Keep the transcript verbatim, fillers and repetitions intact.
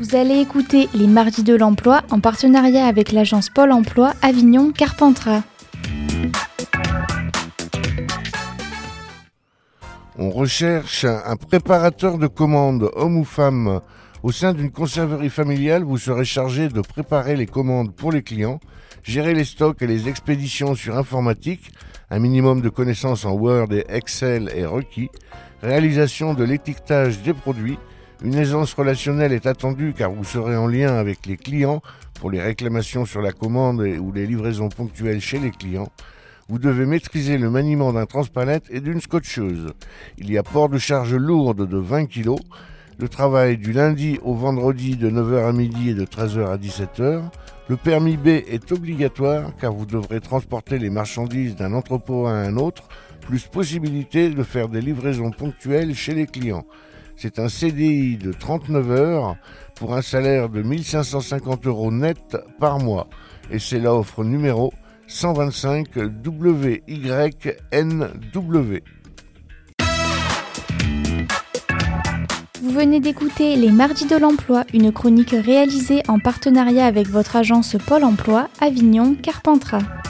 Vous allez écouter les Mardis de l'Emploi en partenariat avec l'agence Pôle Emploi Avignon Carpentras. On recherche un préparateur de commandes, homme ou femme. Au sein d'une conserverie familiale, vous serez chargé de préparer les commandes pour les clients, gérer les stocks et les expéditions sur informatique, un minimum de connaissances en Word et Excel est requis, réalisation de l'étiquetage des produits. Une aisance relationnelle est attendue car vous serez en lien avec les clients pour les réclamations sur la commande et, ou les livraisons ponctuelles chez les clients. Vous devez maîtriser le maniement d'un transpalette et d'une scotcheuse. Il y a port de charge lourde de vingt kilos. Le travail du lundi au vendredi de neuf heures à midi et de treize heures à dix-sept heures. Le permis B est obligatoire car vous devrez transporter les marchandises d'un entrepôt à un autre, plus possibilité de faire des livraisons ponctuelles chez les clients. C'est un C D I de trente-neuf heures pour un salaire de mille cinq cent cinquante euros net par mois. Et c'est l'offre numéro cent vingt-cinq W Y N W. Vous venez d'écouter les Mardis de l'Emploi, une chronique réalisée en partenariat avec votre agence Pôle Emploi Avignon Carpentras.